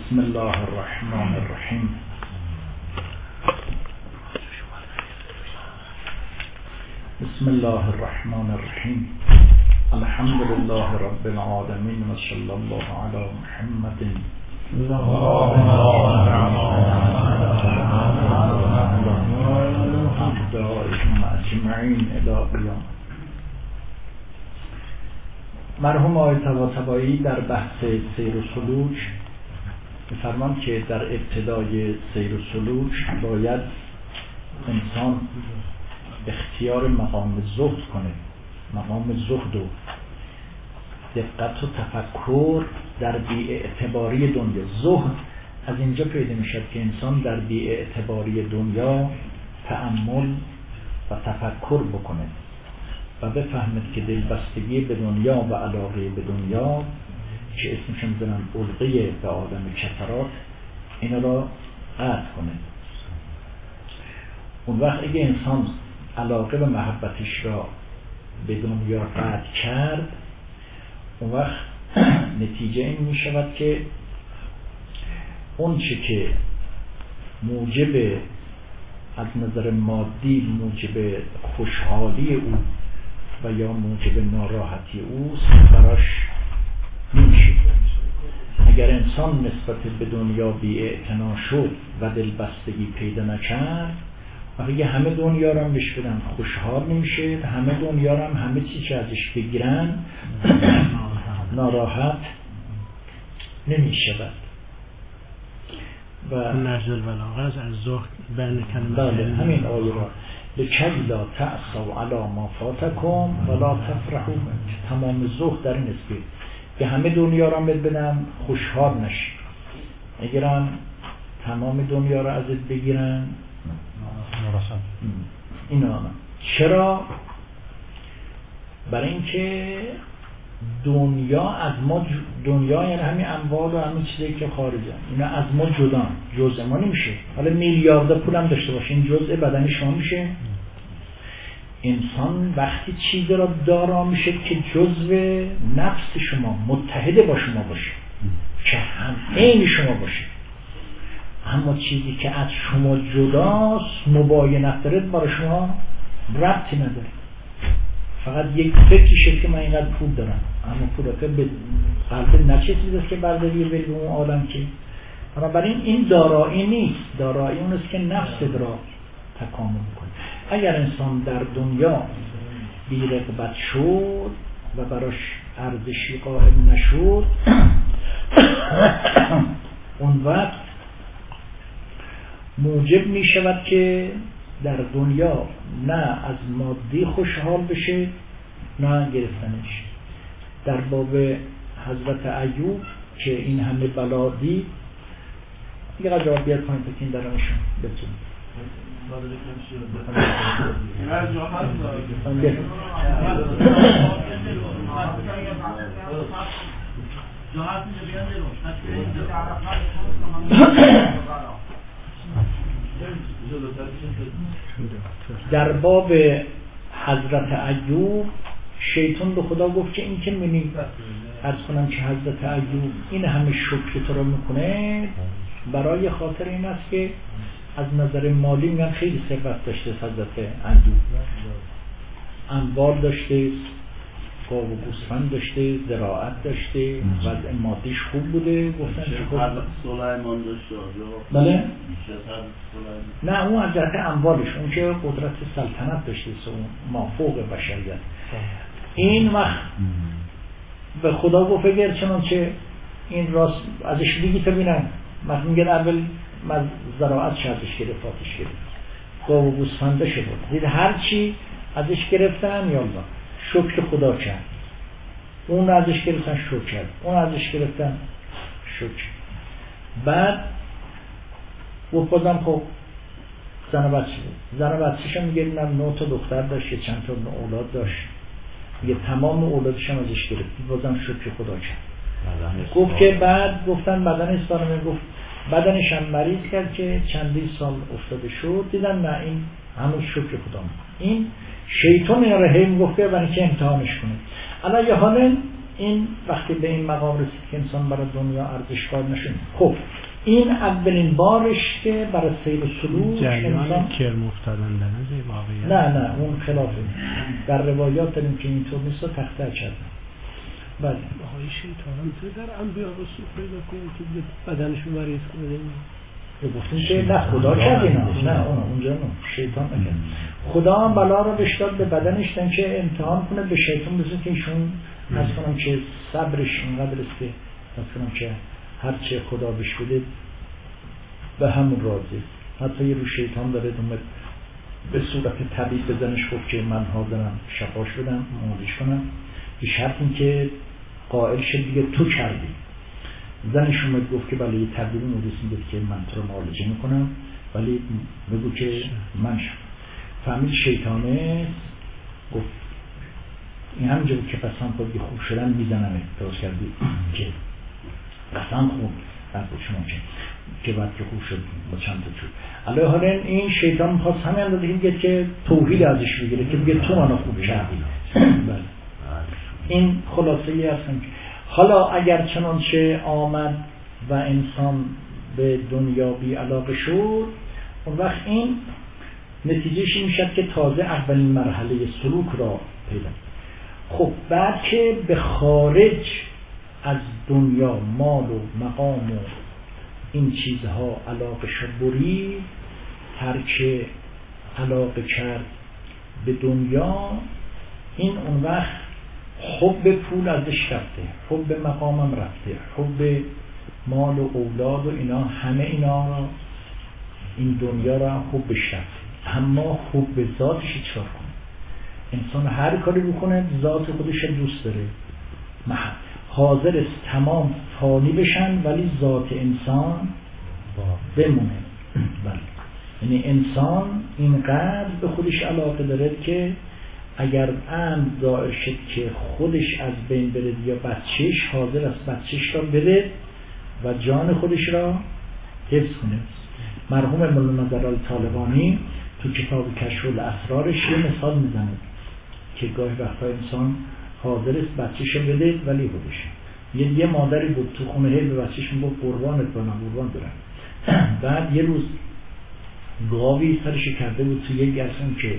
بسم الله الرحمن الرحیم. بسم الله الرحمن الرحیم. الحمد لله رب العالمین و صلی الله علی محمد اجمعین الی قیام. مرحوم آقای طباطبایی در بحث سیر و سلوک می‌فرماند که در ابتدای سیر و سلوک باید انسان اختیار مقام زهد کنه، مقام زهد و دقت و تفکر در بی‌اعتباری دنیا. زهد از اینجا پیدا میشد که انسان در بی‌اعتباری دنیا تأمل و تفکر بکنه و بفهمد که دلبستگی به دنیا و علاقه به دنیا که اسمش می‌ذارن علقه به آدم کثرات، اینا را قطع کنه. اون وقت اگه انسان علاقه و محبتش را به دنیا قطع کرد، اون وقت نتیجه این می شود که اون چه که موجب از نظر مادی موجب خوشحالی او و یا موجب ناراحتی اوست براش نمیشه. اگر انسان نسبت به دنیا بی‌اعتنا شد و دلبستگی پیدا نکرد، اگه همه دنیا رو هم بهش بدن خوشحال نمیشه، همه دنیا رو هم همه چیز ازش بگیرن ناراحت نمیشه. و نهج البلاغه از زهد بین کلمه بله همین آیه را لکی لا تأسوا علی ما فاتکم ولا تفرحوا. تمام زهد در این است که همه دنیا را بدن خوشحال نشی، اگرم تمام دنیا را ازت بگیرن اینا. چرا؟ برای اینکه دنیا از ما، دنیا یعنی همین اموال و همین چیزی که خارجه، اینا از ما جزء ما نمیشه. حالا میلیارد پول هم داشته باشه، این جزء بدن شما میشه. انسان وقتی چیزی را دارا میشه که جزء نفس شما متحد با شما باشه، که هم عین شما باشه. اما چیزی که از شما جداست، مباینت داره، برای شما ربطی نداره. فقط یک فکری شد که من اینقدر پول دارم، اما پول که به قلب نچسیده که برداری بری به اون عالم که. بنابراین این دارایی نیست. دارایی اون است که نفس را تکامل کنه. اگر انسان در دنیا بی رغبت شد و براش ارزشی قائل نشد، اون وقت موجب می شود که در دنیا نه از مادی خوشحال بشه نه گرفتنش. در باب حضرت ایوب که این همه بلا دید، یه قدر جواب بیاد کنید بکین درمشون بتون در باب حضرت ایوب شیطان به خدا گفت که این که منی عرض کنم که حضرت ایوب این همه شکر تو را میکنه برای خاطر این است که از نظر مالی میگن خیلی ثروت داشته. حضرت ایوب اموال داشته، گاو و گوسفند داشته، زراعت داشته، وضع مادیش خوب بوده. گفتن که سلیمان داشته. بله؟ نه اون از جهت اموالش، اون که قدرت سلطنت داشته، اون مافوق بشریت. این وقت به خدا گفت اگر چنانچه این راست ازش بگی تا بینم، مثلا میگن اول من زراعت ازش گرفت، آتش گرفت، گاو و گوسفنده شد، دید هر چی ازش گرفتن یالله شکر خدا کرد. اون ازش گرفتن شکر کرد، اون ازش گرفتن شکر. بعد و بازم خب زن و بچه‌ش هم میگه اینم 9 تا دختر داشت، چند تا اولاد داشت، میگه تمام اولادش هم ازش گرفت، بازم شکر خدا کرد. گفت که بعد گفتن بدن اسپانم، گفت بدنش هم مریض کرد که چندین سال افتاده شد، دیدن نه این همون شکر خدا. این شیطان این را هی میگفت برای که امتحانش کنه. الان یه حال این وقتی به این مقام رسید که انسان برای دنیا ارزش قائل نشد. خب این اولین بارش که برای سیر سلوک انسان کرم افتادن نه اون خلافه. در روایات داریم که اینطور نیست و تخته کردن. بله آقای شیطان در انبیاء رسول پیدا کنید که بدنشون مریض کنه. گفتیم که نه خدا کرد اینا، نه اونجا نه شیطان نکرد. خدا هم بلا رو بشتاد به بدنش تن که امتحان کنه به شیطان بزن که ایشون از کنم که صبرش اینقدر است که از کنم که هرچه خدا بش بده به همون راضی. حتی یه رو شیطان داره دومت به صورت طبیب بزنش گفت که من حاضرم شفاش بدم معالج کنم به شرط این که قائل شد دیگه تو کردی. زنش اومد گفت که بله یه طبیب مدرس میگه که من تو رو معالجه میکنم ولی بگو که من شم. فهمید شیطانه گفت این همینجا بود که قسم خود که خوب شدن میزنمه درست کردی که قسم خوب بعد بود شما که بعد که خوب شد با چند تا شد علیه حالا این شیطان میخواست همه اندازه میگه که توحید ازش بگیره که بگه تو منو خوب کردی. بله این خلاصه ای هستم. حالا اگر چنانچه آمد و انسان به دنیا بی علاقه شد اون وقت این نتیجهش میشد که تازه اولین مرحله سلوک را پیدا. خب بعد که به خارج از دنیا مال و مقام و این چیزها علاقه شد برید ترک علاقه کرد به دنیا این اون وقت حب پول ازش رفته، حب مقامم رفته، حب مال و اولاد و اینا همه اینا را این دنیا را حبش رفته. اما حب ذاتش چیکار کنه؟ انسان هر کاری بکنه ذات خودش دوست داره، حاضر است تمام فانی بشن ولی ذات انسان بمونه. بله یعنی انسان اینقدر به خودش علاقه داره که اگر امر ظاهر شد که خودش از بین بره یا بچهش حاضر است بچهش را بده و جان خودش را حفظ کنه. مرحوم مولانا نظرآل طالبانی تو کتاب کشف الاسرارش یه مثال میزنه که گاهی وقتا انسان حاضر است بچهش را بده ولی خودش یه مادری بود تو خونه هی به بچهش میگفت قربانت کنم قربان برم. بعد یه روز گاوی سرش کرده بود تو یک گرسن که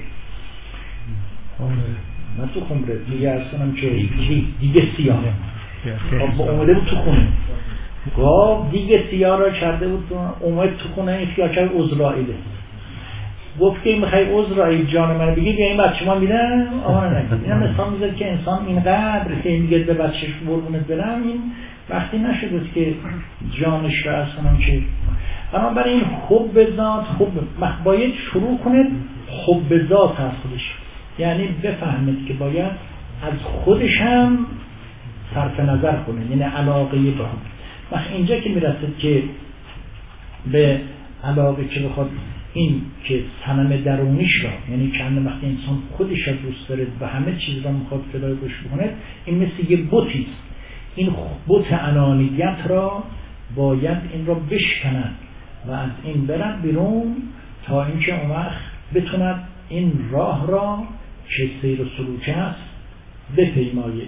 نه تو خمره دیگه ارسنم که دیگه سیاه اومده بود تو خونه گاو دیگه سیاه را کرده بود اومد تو خونه این سیاه کرد عزرائیله گفت که میخوای عزرائیل جان من بگی بیا این بچه ما میدم آمانه نگید. این هم مثال میذاره که انسان اینقدر که میگه به بچهش برگونت برم این وقتی نشده که جانش را ارسنم که بنابراین این حب ذات حب باید شروع کنه حب ذات از خودش یعنی بفهمید که باید از خودش هم صرف نظر کنه یعنی علاقه به خود. وقت اینجا که میرسید که به علاقه که بخواد این که صنم درونیش را یعنی که وقتی انسان خودش را دوست داره و همه چیز را میخواد فدای گوش بکنه این مثل یه بتیست. این بت انانیت را باید این را بشکنند و از این برن بیرون تا اینکه اون وقت بتوند این راه را که سیر و سلوک است بپیمایه.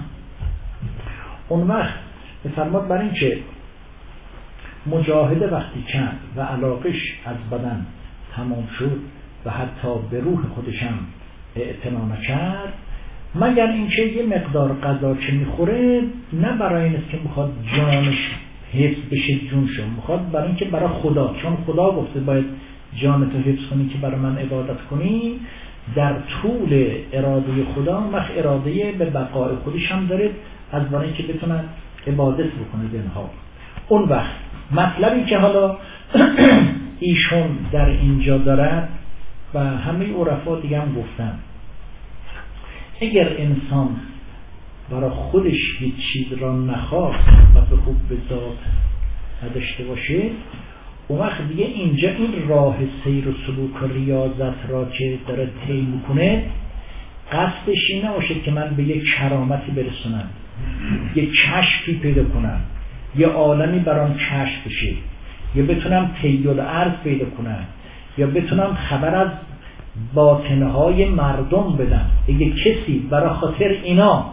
اون وقت بفرماد بر این که مجاهده وقتی کرد و علاقش از بدن تمام شد و حتی به روح خودشم اعتنا نکرد مگر اینکه یه مقدار غذا که میخوره نه برای این است که میخواد جانش حفظ بشه جون شو میخواد برای اینکه برای خدا چون خدا گفته باید جانتو حفظ کنی که برای من عبادت کنی در طول اراده خدا وقت اراده به بقای خودش هم داره از برای که بتونه عبادت بکنه دنها. اون وقت مطلبی که حالا ایشون در اینجا دارد و همه عرفا دیگه هم گفتن اگر انسان برای خودش هیچ چیز را نخواست و به خوب به ذات نداشته باشه اون وقت دیگه اینجا این راه سیر و سلوک و ریاضت را که داره طی میکنه قصدش این نباشه که من به یک کرامتی برسونم یک کشفی پیدا کنم یه عالمی برام کشف بشه یا بتونم طی الارض پیدا کنم یا بتونم خبر از باطنهای مردم بدم. اگه کسی برای خاطر اینا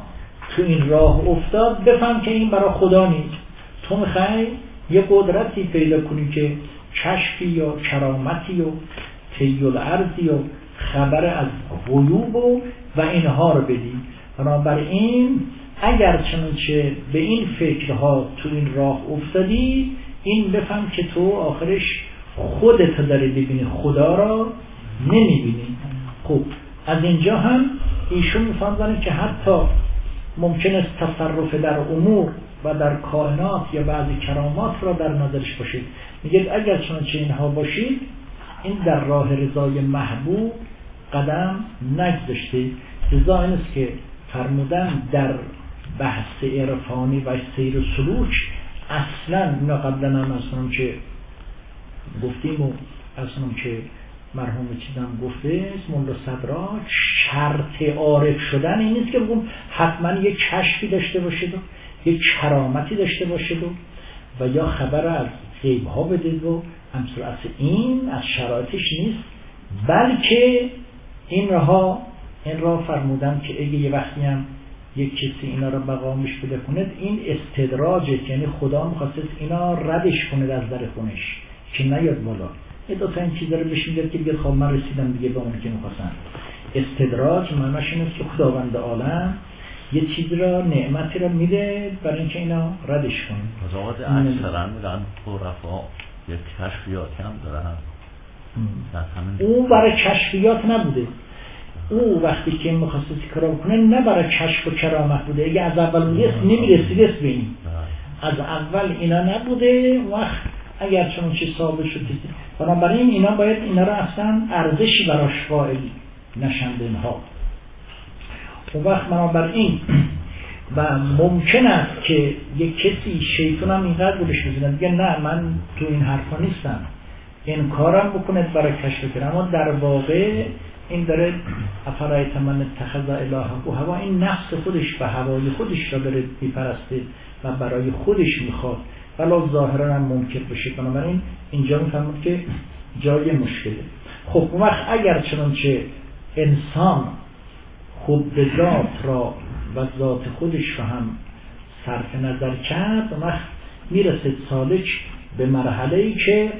تو این راه افتاد بفهم که این برای خدا نیست. تو میخوای یه قدرتی پیدا کنی که کشفی یا کرامتی و طی الارضی و خبر از غیوب و اینها رو بدی. بنابراین اگر چنانچه به این فکرها تو این راه افتادی، این بفهم که تو آخرش خودت داری ببینی، خدا را نمیبینی. خب از اینجا هم ایشون میفهمدن که حتی ممکن است تصرف در امور و در کائنات یا بعضی کرامات را در نظرش باشید. میگه اگر چنانچه اینها باشید، این در راه رضای محبوب قدم نگذاشته. رضا این است که فرمودن در بحث عرفانی و سیر و سلوک اصلا اینا قبلا هم اصلا که گفتیم و اصلا که مرحوم چیزم گفته مولا صدراک، شرط عارف شدن این نیست که بگم حتما یک کشفی داشته باشید و یک کرامتی داشته باشید و یا خبر از غیب ها بدید و امثال اصلا این از شرایطش نیست، بلکه این را فرمودن که اگه یه وقتی هم یک کسی اینا را مقامش بده کنید، این استدراجه، یعنی خدا میخواست اینا ردش کنید از در خونش که نیاد بالا. یه دو تا این چیزا رو بهش میگه که بیاد خب من رسیدم دیگه به اون که میخواستن. استدراج معناش اینه که خداوند عالم یه چیز را، نعمتی را میده برای اینکه اینا ردش کنه. قضاوت اکثرا میگن عرفا یک کشفیاتی هم دارن. او برای کشفیات نبوده. او وقتی که میخواست کار بکنه نه برای کشف و کرامت بوده. اگه از اول نمیرسیدست به این، از اول اینا نبوده. وقت اگر چون چی ثابت شد، بنابراین اینا باید اینا را اصلا ارزشی براش قائل نشند اینها. اون وقت بنابراین و ممکن است که یک کسی شیطان هم اینقدر بودش بزنه دیگه نه من تو این حرفا نیستم، این کارم بکنید برای کشف کنه، اما در واقع این داره افرایت من اتخذ الهه و هوا، این نفس خودش و هوای خودش را داره میپرسته و برای خودش میخواد، ولی ظاهرا هم ممکن بشه. بنابراین اینجا میفهمید که جای مشکله. خب اون وقت اگر چنانچه انسان خود به ذات را و ذات خودش را هم صرف نظر کرد، اون وقت میرسه سالک به مرحله‌ای که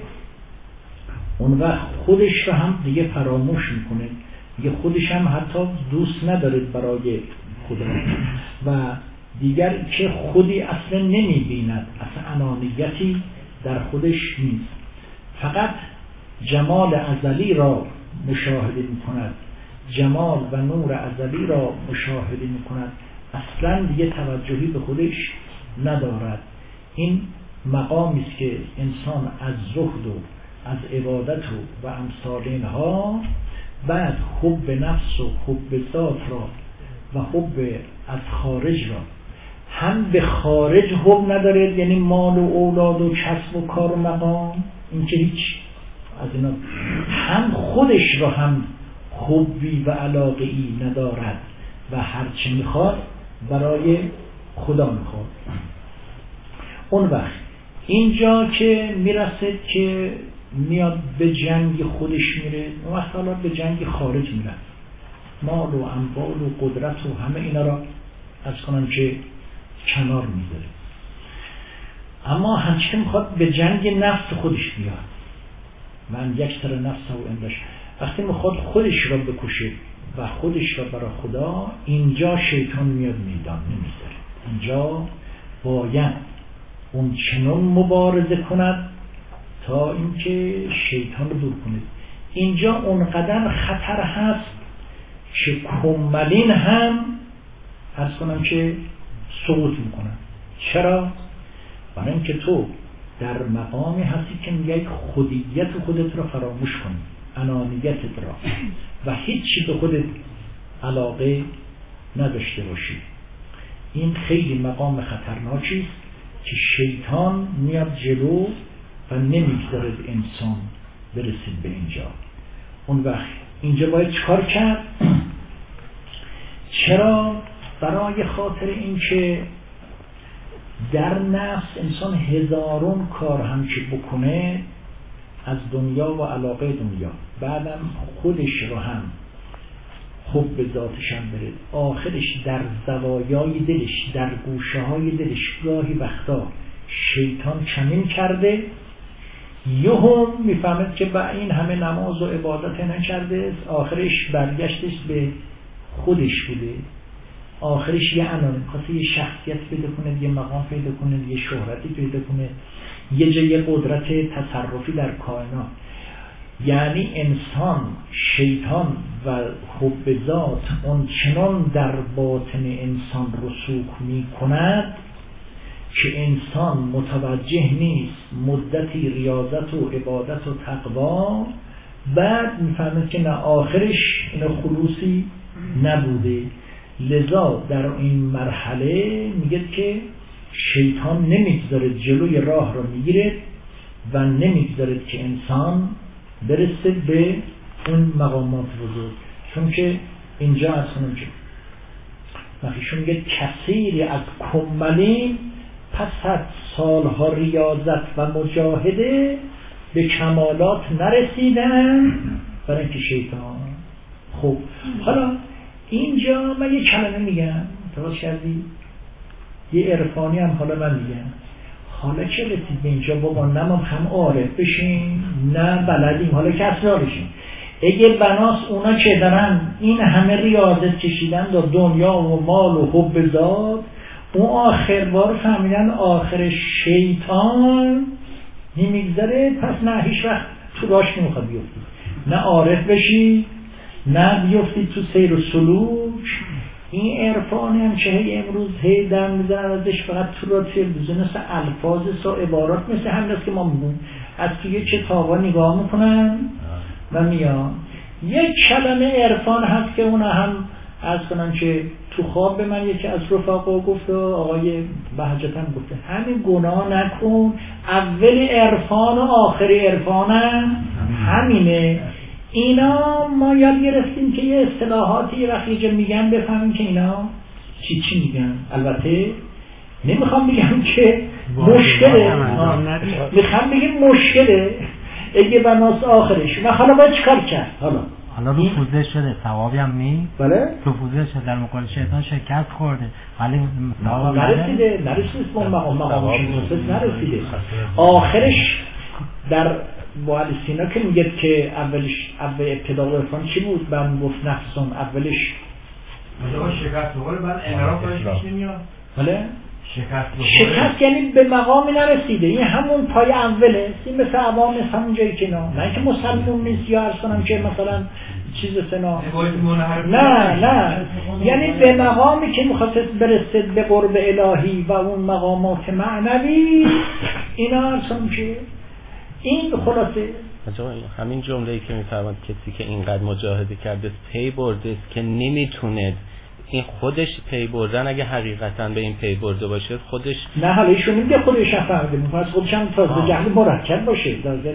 اون وقت خودش را هم دیگه فراموش میکنه، دیگه خودش هم حتی دوست نداره برای خدا و دیگر که خودی اصلا نمیبیند، اصلا انانیتی در خودش نیست، فقط جمال ازلی را مشاهده میکند، جمال و نور ازلی را مشاهده میکند، اصلا دیگه توجهی به خودش ندارد. این مقامی است که انسان از زهد و از عبادت و امثال اینها بعد حب نفس و حب ذات را و حب از خارج را، هم به خارج حب نداره، یعنی مال و اولاد و کسب و کار و مقام، این که هیچ از اینا، هم خودش را هم حبی و علاقه‌ای ندارد و هرچی میخواد برای خدا میخواد. اون وقت اینجا که میرسد که میاد به جنگ خودش میره، اون وقت حالا به جنگ خارج میره، مال و اموال و قدرت و همه اینا را از کنن که کنار میذاره، اما همچنین میخواد به جنگ نفس خودش بیاد. من یک سر نفس و انداش وقتی میخواد خودش را بکشه و خودش را برای خدا، اینجا شیطان میاد میدان نمیذاره. اینجا باید اون چنان مبارزه کند تا اینکه شیطان رو دور کنید. اینجا اونقدر خطر هست که کمالین هم عرض کنم که سقوط میکنن. چرا؟ برای اینکه تو در مقامی هستی که میگه خودیت خودت رو فراموش کنی، انانیتت را، و هیچی به خودت علاقه نداشته باشی. این خیلی مقام خطرناکی است که شیطان میاد جلو و نمیگذارد انسان برسید به اینجا. اون وقت اینجا باید چکار کرد؟ چرا؟ برای خاطر این که در نفس انسان هزارون کار هم که بکنه از دنیا و علاقه دنیا، بعدم خودش رو هم خب به ذاتش هم برید، آخرش در زوایای دلش، در گوشه های دلش گاهی وقتا شیطان کمین کرده، یهم میفهمد که با این همه نماز و عبادت نکرده، آخرش برگشتش به خودش بوده، آخرش یه انانه خواسته یه شخصیت پیدا کنه، یه مقام پیدا کنه، یه شهرتی پیدا کنه، یه جای قدرت تصرفی در کائنات. یعنی انسان، شیطان و حب ذات اون چنان در باطن انسان رسوخ می کند که انسان متوجه نیست مدتی ریاضت و عبادت و تقوا، بعد میفهمه که نه آخرش این خلوصی نبوده. لذا در این مرحله میگه که شیطان نمیگذاره جلوی راه رو میگیره و نمیگذاره که انسان برسه به اون مقامات بزرگ. چون که اینجا اصلا وقتیشون میگه کثیری از کمالین پس از سالها ریاضت و مجاهده به کمالات نرسیدن برای اینکه شیطان. خب حالا اینجا من یه کلمه میگم، توجه کردی؟ یه عرفانی هم حالا من میگم، حالا چه رسید به اینجا بابا نه هم عارف بشین نه بلدیم، حالا که اصلا بشین. اگه بناس اونا که دارن این همه ریاضت کشیدن در دنیا و مال و حب ذات، اون آخر بار فهمیدن آخر شیطان نمیگذره، پس نه هیچ وقت تو راش نمیخواد بیفتی، نه عارف بشی نه بیفتی تو سیر و سلوک. این عرفانی هم که امروز هی در میزن ازش فقط تو را تلویزیون مثل الفاظ و عبارات مثل همین است که ما میگیم از توی کتابا نگاه میکنن و میان. یک کلمه عرفان هست که اون هم از کنن که تو خواب به من یکی از رفقا گفت، آقای بهجت هم گفته همین گناه نکن، اول عرفان و آخر عرفان همینه. اینا ما یاد گرفتیم که یه اصطلاحاتی وقتی میگن بفهمیم که اینا چی میگن. البته نمیخوام بگم که مشکله، میخوام بگم مشکله اگه بناس آخرش و حالا باید چکار کرد؟ حالا رفوزه شده ثوابی هم نی؟ بله؟ رفوزه شده در مقابل شیطان شکست خورده ولی نرسید مقام نرسیده. آخرش در با علی سینا که میگه که اولش اول ابتدا عرفان چی بود؟ بعد گفت نفسون اولش مثلا شکست بخوره بعد انحراف پیش نمیاد. بله؟ شکست یعنی به مقامی نرسیده، این همون پای اوله. این مثل عوام است همون جایی که نه اینکه مسلمون نیست یا عرض کنم که مثلا چیز سنا، نه یعنی به مقامی که میخواست برسد به قرب الهی و اون مقامات معنوی اینا عرض که این خلاصه همین جمله‌ای که میفرماد کسی که اینقدر مجاهده کرده پی برده است که نمیتونه، این خودش پی بردن اگه حقیقتا به این پی برده باشه خودش نه حالا ایشون میگه خودش فهمیده میخواد خودش هم تازه جهل مرکب باشه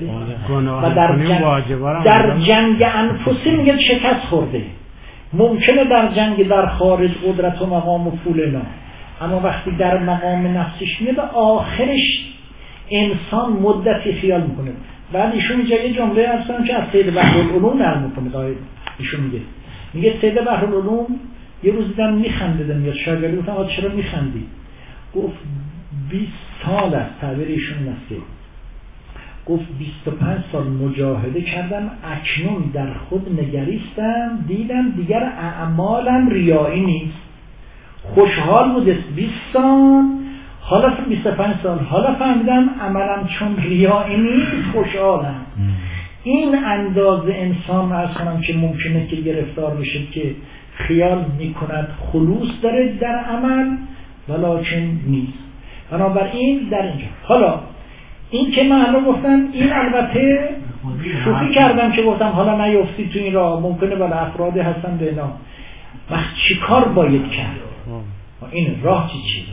و در جنگ انفسی میگه شکست خورده. ممکنه در جنگ در خارج قدرت و مقام و پول نه، اما وقتی در مقام نفسش میاد آخرش انسان مدتی خیال میکنه. بعد ایشون اینجا یه جمله هستن که از سید بحرالعلوم نقل میکنه. ایشون میگه سید بحرالعلوم یه روز دیدم میخندیدم یا شاگردی گفتم آقا چرا میخندی؟ گفت 20 سال است، تعبیر ایشون است، گفت 25 سال مجاهده کردم، اکنون در خود نگریستم دیدم دیگر اعمالم ریایی نیست. خوشحال بود 20 سال، حالا 25 سال حالا فهمیدم عملم چون ریایی نیست خوشحالم. این اندازه انسان اصلا که ممکنه که گرفتار بشه که خیال میکند خلوص داره در عمل ولکن نیست. بنابراین در اینجا حالا این که من الان گفتم این البته شوخی کردم که گفتم حالا نیفتی تو این راه، ممکنه بالا افرادی هستن به اینا وقت چی کار باید کرد، این راه چی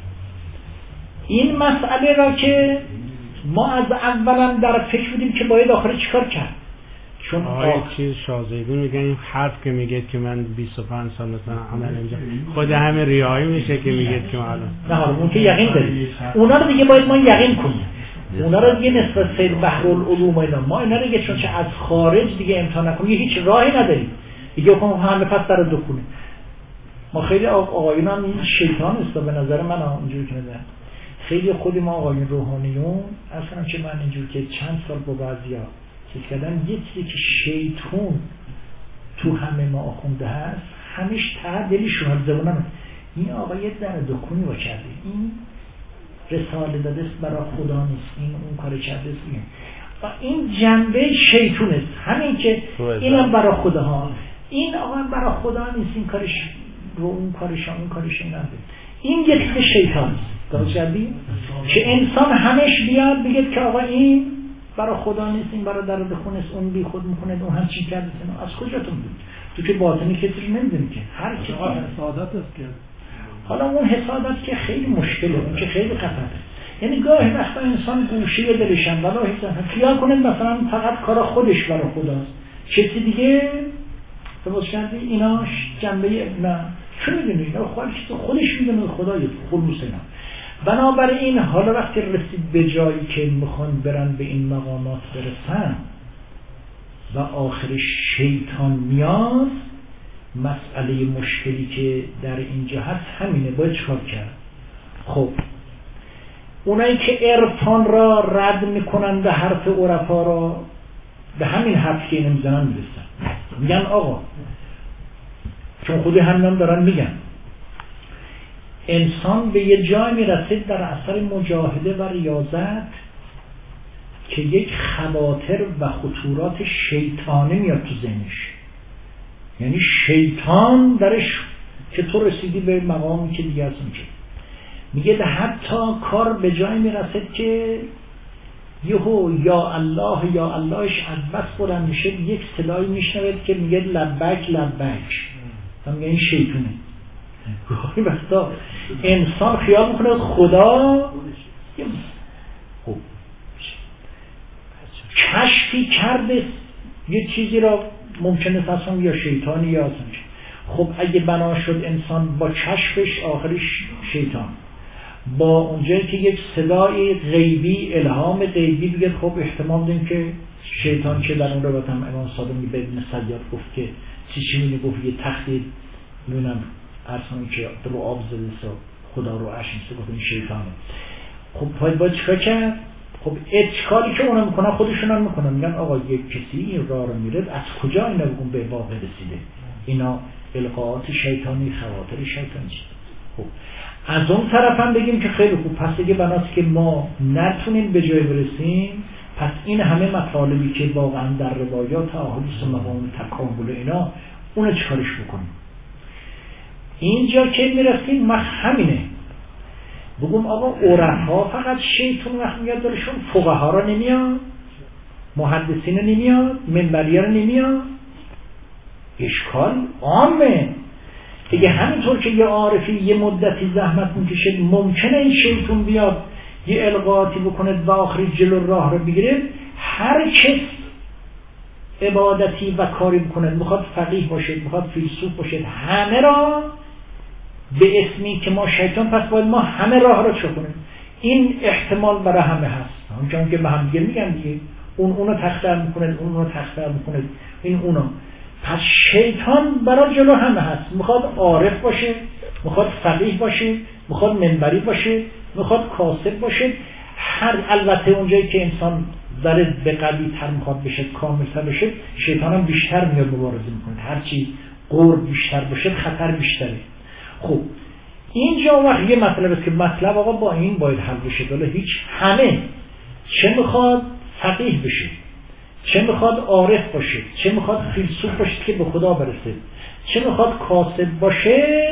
این مسئله را که ما از اولا در فکر بودیم که باید آخر چی کار کرد. چون چیز شازیدون میگن این حرف که میگه که من 25 سال مثلا عمل اینجا خود همه ریایی میشه که میگه که الان نه حالا اون که یقین داریم، اونا رو دیگه باید ما یقین کنیم، اونا رو دیگه نسبت سید بحرالعلوم اینا ما اینا رو دیگه چون از خارج دیگه امتحان نکنیم هیچ راهی نداریم. دیگه خب همه پس در دکونه. ما خیلی آقایون هم این شیطان است به نظر من اینجوری که میگن. خیلی خودی ما آقایون روحانیون اصلا که من اینجوری که چند سال با بعضیا چیز کردن، یه چیزی که شیطان تو همه ما آخونده هست، همیشه ته دلشون از زبونم این آقا یه در دکونی با کرده، این رساله داده است برای خدا نیست، این اون کار کرده است، این جنبه شیطان است. همین که اینم برای خدا ها، این آقا برای خدا نیست، این کارش رو اون کارش اون کارش این یه چیز شیطان است. درست کردی؟ که انسان همش بیاد بگه که آقا این برای خدا نیست، این برای در دخون است، اون بی خود میکنه، اون هم چی کرده است. از کجاتون بود؟ تو که باطنی کسی رو نمیدونی که هر کسی حسادت است که حالا اون حسادت که خیلی مشکله، اون که خیلی خطره. یعنی گاهی وقتا انسان گوشه دلشن ولی خیال کنه مثلا فقط کار خودش برای خداست، کسی دیگه درست کردی ایناش جنبه نه چه میدونی خودش میدونه خدای خلوص اینا. بنابراین حالا وقتی رسید به جایی که میخوان برن به این مقامات برسن و آخرش شیطان میاد، مسئله مشکلی که در اینجا هست همینه، باید چکار کرد؟ خب اونایی که عرفان را رد میکنن به حرف عرفا را به همین حرف که نمیزنن میرسن، میگن آقا چون خودی همینم دارن میگن انسان به یه جای میرسید در اثر مجاهده و ریاضت که یک خواطر و خطورات شیطانی میاد تو ذهنش، یعنی شیطان درش که تو رسیدی به مقامی که دیگه هست میگه حتی کار به جای میرسید که یهو یا الله یا اللهش از بس بلند میشه، یک صدایی میشنوید که میگه لبک لبک، و میگه این شیطونه. گاهی وقتا انسان خیال میکنه خدا خب کشفی کرده یه چیزی را ممکنه اصلا یا شیطانی یا اصلا. خب اگه بنا شد انسان با کشفش آخرش شیطان، با اونجایی که یک صدای غیبی الهام غیبی بگه خب احتمال دیم که شیطان که در اون روایت هم امام صادق به ابن سیاد گفت که چی میگه، گفت یه تختی میونم ارسانی که رو آب زده خدا رو عشق میسته، گفت این شیطانه. خب باید چکار کرد؟ خب اشکالی که اونا میکنن خودشون هم میکنن، میگن آقا یک کسی این راه رو میره، از کجا اینا بگون به واقع رسیده؟ اینا القاءات شیطانی، خواطر شیطانی. خب از اون طرف هم بگیم که خیلی خوب، پس دیگه بناست که ما نتونیم به جای برسیم، پس این همه مطالبی که واقعا در روایات احادیث و مقام تکامل اینا اون چکارش بکنیم؟ اینجا که میرسیم ما همینه بگم آقا عرفا فقط شیطان وقت میاد دارشون، فقها را نمیاد، محدثین نمیاد، منبری را نمیاد، اشکال عامه دیگه. همینطور که یه عارفی یه مدتی زحمت میکشه، ممکنه این شیطان بیاد یه القاطی بکنه و آخری جلو راه رو بگیره. هر کس عبادتی و کاری بکنه، میخواد فقیه باشه، میخواد فیلسوف باشه، همه را به اسمی که ما شیطان، پس باید ما همه راه را چه کنیم؟ این احتمال برای همه هست، همچنان که به هم دیگه میگن دیگه اونو تخطر میکنه، اونو تخطر میکنه، این اونو. پس شیطان برای جلو همه هست، میخواد عارف باشه، میخواد فقیه باشه، میخواد منبری باشه، میخواد کاسب باشه. هر البته اونجایی که انسان داره به قوی تر میخواد بشه، کامل تر بشه، شیطان هم بیشتر میاد مبارزه میکنه. هرچی قرب بیشتر باشه خطر بیشتره. خب اینجا وقت یه مطلب است که مطلب آقا با این باید حل بشه. داره هیچ همه چه میخواد فقیه بشه، چه میخواد عارف باشه، چه میخواد فیلسوف باشه که به خدا برسه، چه میخواد کاسب باشه،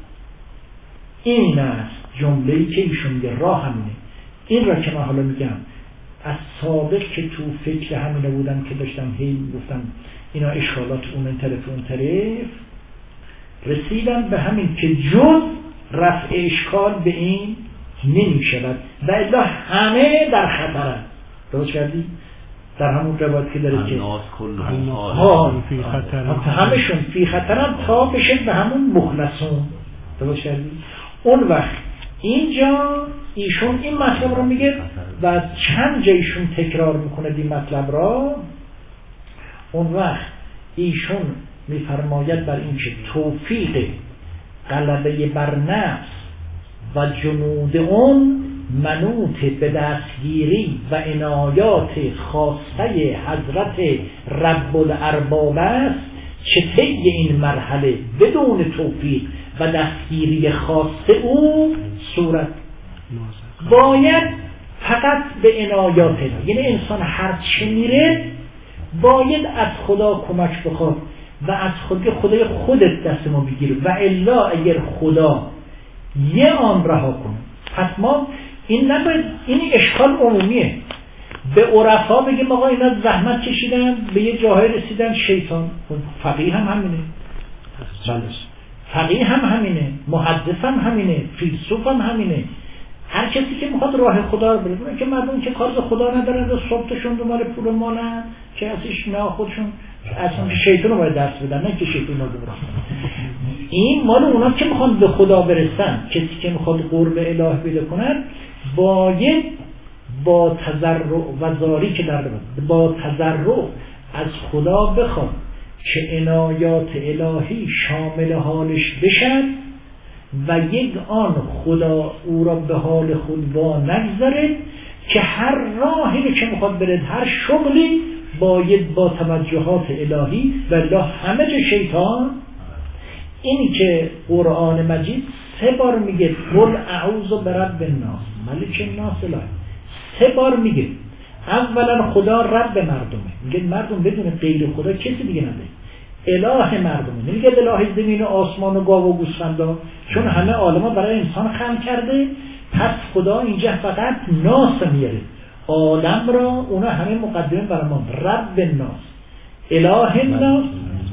این است جمله‌ای که ایشون میگه راه همینه. این را که من حالا میگم از سابق که تو فکر همینه بودم که داشتم هی گفتم اینا اشکالات اون طرف اون طرف، رسیدم به همین که جز رفع اشکال به این نمی شود و الا همه در خطرند. درست کردی؟ در همون روایت که داره که همشون فی خطرند تا بشه به همون مخلصون. درست کردی؟ اون وقت اینجا ایشون این مطلب رو میگه و چند جایشون تکرار میکنه این مطلب را. اون وقت ایشون میفرماید بر این که توفیق غلبه بر نفس و جنود اون منوط به دستگیری و عنایات خاصه حضرت رب الارباب است که طی این مرحله بدون توفیق و دستگیری خاص او صورت باید فقط به عنایات، یعنی انسان هر چه میره باید از خدا کمک بخواد و از خدای خودت دست ما بگیره و الا اگر خدا یه آن رها کنه. پس ما این نباید، این اشکال عمومیه. به عرفا بگیم آقا اینا زحمت کشیدن به یه جاهای رسیدن، شیطان. فقیه هم همینه، فقیه هم همینه، محدث هم همینه، فیلسوف هم همینه. هر کسی که میخواد راه خدا رو بره، که مردم که کار خدا ندارن و صبحشون دنبال پول مانن که ازش نه خودشون اصلا شیطان رو باید درس بدن، نه که شیطان رو گمراه. این مال اونا که میخوان به خدا برسن. کسی که میخواد قرب الهی پیدا کنن باید با تضرع و زاری که در با تضرع از خدا بخواد که عنایات الهی شامل حالش بشن و یک آن خدا او را به حال خود وا نگذاره که هر راهی رو که میخواد بره، هر شغلی باید با توجهات الهی و الله همه جا شیطان. اینی که قرآن مجید 3 بار میگه قل اعوذ برب الناس ملک الناس الهی، 3 بار میگه. اولا خدا رب مردمه، میگه مردم بدون غیر خدا کسی دیگه نداره. اله مردمه، نمیگه اله زمین و آسمان و گاو و گوسفندا، چون همه عالم‌ها برای انسان خلق کرده. پس خدا اینجا فقط ناس میاره، عالم را اونا همه مقدمه برای ما. رب الناس، اله الناس،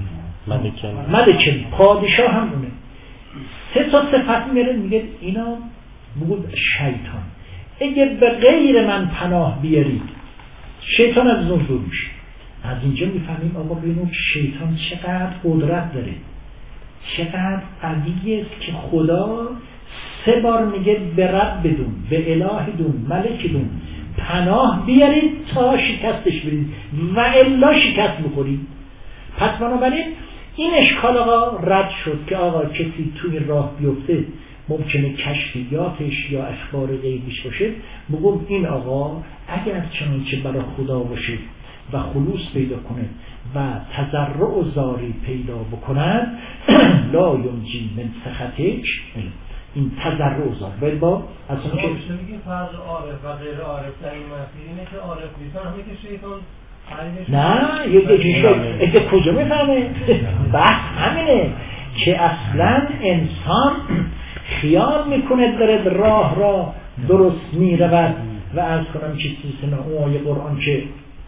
ملک، پادشاه هم اونه. 3 تا صفت میاره، میگه اینا بود شیطان. اگه به غیر من پناه بیارید شیطان از اون دور میشه. از اینجا میفهمیم آقا ببینیم شیطان چقدر قدرت داره، چقدر قوی است که خدا 3 بار میگه به رب بدون، به اله دون، ملک دون پناه بیارید تا شکستش برید و الا شکست بخورید. پس بنابراین این اشکال آقا رد شد که آقا کسی توی راه بیفته ممکنه کشفیاتش یا اخبار غیبیش باشه. بگم این آقا اگر چنانچه برای خدا باشه و خلوص پیدا کنه و تضرع و زاری پیدا بکنن لا ینجی من سخطک، این تضرع و زاری باید با اصلا که میگه فرض عارف و غیر عارف در این مسئله اینه که عارف نیستن همه که شیطان نه یه کجا میفهمه؟ بحث همینه که اصلا انسان خیال میکنه داره راه را درست میرود و از کنم چیزی سنه اون آیه قرآن که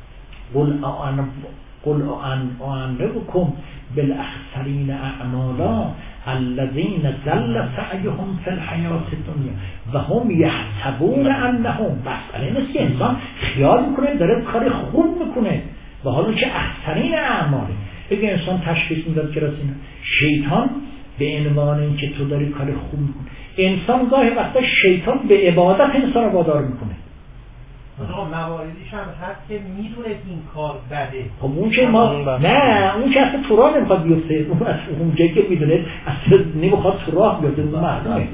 قل اعنبکم بالاخسرین اعمالا الذین ضل سعیهم فی الحیات الدنیا و هم یحسبون انهم. بس این است که انسان خیال میکنه داره کار خوب میکنه و حالا که اخسرین اعماله. اگه انسان تشخیص میداد که راست اینه شیطان به عنوان این که تو داری کار خوب میکنه، انسان گاهی وقتا شیطان به عبادت انسان رو وادار میکنه. مواردیش هم هست که میدونه این کار بده. خب اون که ما نه اون که اصلا تو راه نمیخواد بیفته، اون جایی که میدونه اصلا نمیخواد تو راه بیفته. معلومه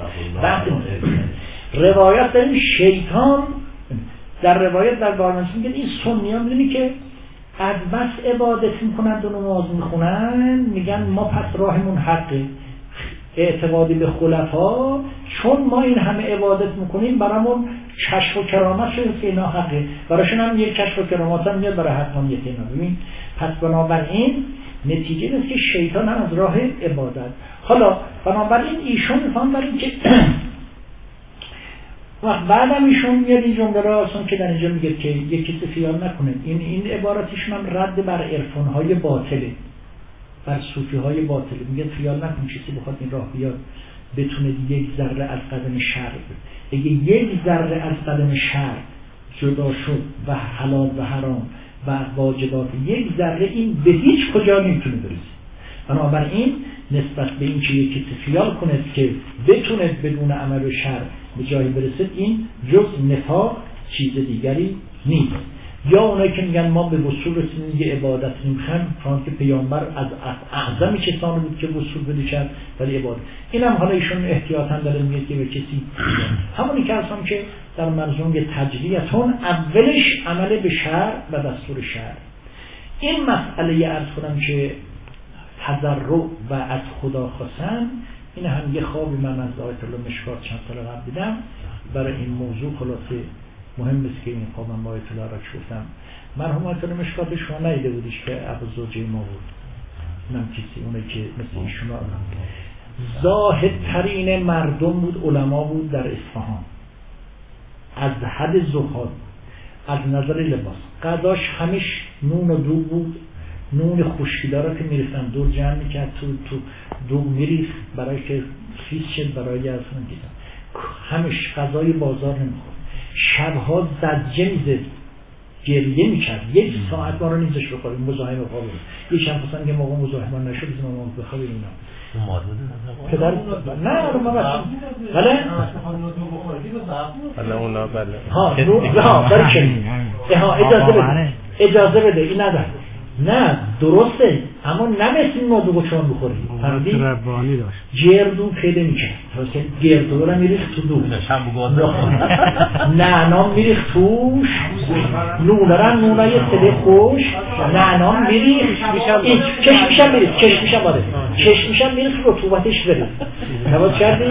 روایت داریم شیطان در روایت در بارنامه میگه این سنی ها میدونی که از بس عبادت میکنند و نماز میخونن میگن ما پس راهمون حقه، اعتقادی به خلفا، چون ما این همه عبادت میکنیم برامون کشف و کرامت شده که اینا حقه، براشون هم یک کشف و کرامت هم میاد برای حقانیت اینا. ببین پس بنابراین نتیجه اینه که شیطان هم از راه عبادت. حالا بنابراین ایشون میفهم برای این که وقت بعدم ایشون میاد این جمله را اصلا که در اینجا میگه که یک کسی خیال نکنه این عباراتیشون هم رد بر عرفانهای باطله، بر صوفیهای باطله. میگه خیال نکن کسی بخواد این راه بیاد بتونه یک ذره از قدم شر، اگه یک ذره از قدم شر جدا شد و حلال و حرام و واجبات یک ذره، این به هیچ کجا نمیتونه برسه. بنابراین نسبت به این که یک کسی خیال کنه که بتونه بدون عمل و شر به جایی برسه، این جز نفاق چیز دیگری نیست. یا اونایی که میگن ما به وصول رسیدیم یه عبادت نمیخوایم، چون که پیامبر از اعظم کسانی بود که وصول بده کرد ولی عبادت. اینم حالا ایشون احتیاطاً داره میگه که به کسی همونی که اصلا که در منظوم تجلیتون اولش عمل به شرع و دستور شرع. این مسئله عرض کنم که تضرع و از خدا خواستن، این هم یه خوابی من از آیت الله مشکات چند سال قبل دیدم برای این موضوع. خلاصه مهم است که این خواب من با آیت الله را گفتم. مرحوم آیت الله مشکات شما ندیده بودیش که ابو زوجه ما بود، اونم کسی اونه که مثل ایشون زاهد ترین مردم بود، علما بود در اصفهان، از حد زهاد، از نظر لباس غذاش همیش نون و دوغ بود. نون خشکیدار که میریختن دور جمع میکرد تو دوغ میریخت برای که خیس شد برای از اون دیدن. همیش غذای بازار نمیخورد. شبها زجه میزد، گریه میکرد. یک ساعت ما رو نیزش بخوریم مزاحم خوابه. یک شب خواستن که موقع مزاحمان نشد بزنم ما بخوابیم اینا. پدر نه رو ما بس بله بله اونا بله ها اجازه بده این نداره. نه درسته، اما نمیسیم ما دوگو چون بخوریم. حالت ربانی داشت. گردو پیدا میکرد، گردو رو میریخت تو دوغ، نعنام میریخت توش، نونای سده خوش، نعنام میریخت، کشمیشم میریخت رطوبتش بریخت. نباید کردیم؟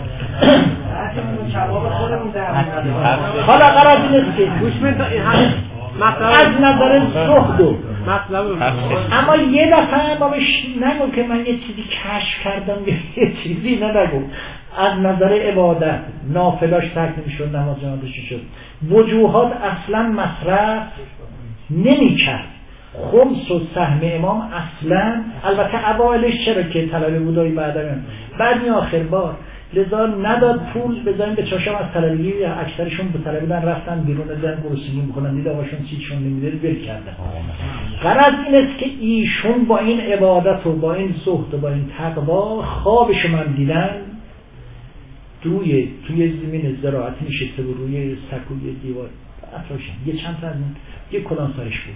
حالا قرار نیست که از نظر زهد اما یه دفعه ما بهش نگو که من یه چیزی کشف کردم، یه چیزی نگو. از نظر عبادت نافلاش ترک نمیشد، نماز جماعتش شد، وجوهات اصلا مصرف نمی کرد. خمس و سهم امام اصلا، البته اوائلش چرا که طلبه بودایی بعد آخر بار لذا نداد پول بزنیم به چاشم از طلبگی. اکثرشون به طلبی رفتن بیرون دادن گرسنگی بکنن، دید آقاشون چیزشون نمیده ول کردن. غرض این است که ایشون با این عبادت و با این زهد و با این تقوا خوابش من دیدن توی زمین زراعتی نشسته و روی سکوی دیوار اطراشن یه چند تا از این یه کلان سرش بود.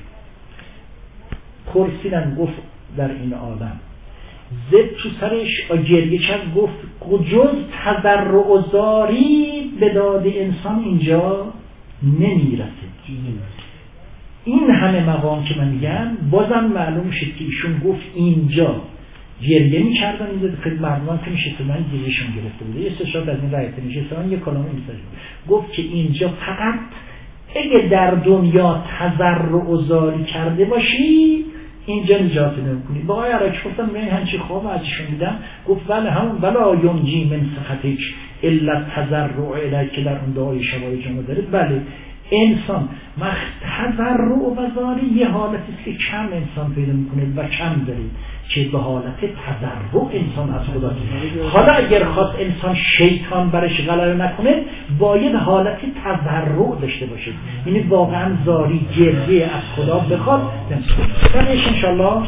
پرسیدن گفت در این آدم زد تو سرش گریه کرد، گفت جز تضرع و زاری به داد انسان اینجا نمیرسه. این همه مقام که من میگم بازم معلوم شد که ایشون گفت اینجا گریه میکردن، این زد خیلی مردمان که میشه من گریهشون گرفته بوده. یه استشهاد از این رایت نشستن یه کلامه میسازه، گفت که اینجا فقط اگه در دنیا تضرع و زاری کرده باشی اینجا نجات نمیکنی. با آقای عراقی گفتم من همچی خواب ازشون دیدم، گفت بله همون ولا ینجی من سخطک الا تضرع الیک که در اون دعای شبای جمعه داره. بله انسان تضرع و زاری یه حالتی است که کم انسان پیدا میکنه و کم داره که به حالت تضرع انسان از خدا. حالا اگر خواست انسان شیطان برش غلبه نکنه باید حالت تضرع داشته باشه، یعنی واقعا زاری گریه از خدا بخواد. ان شاء الله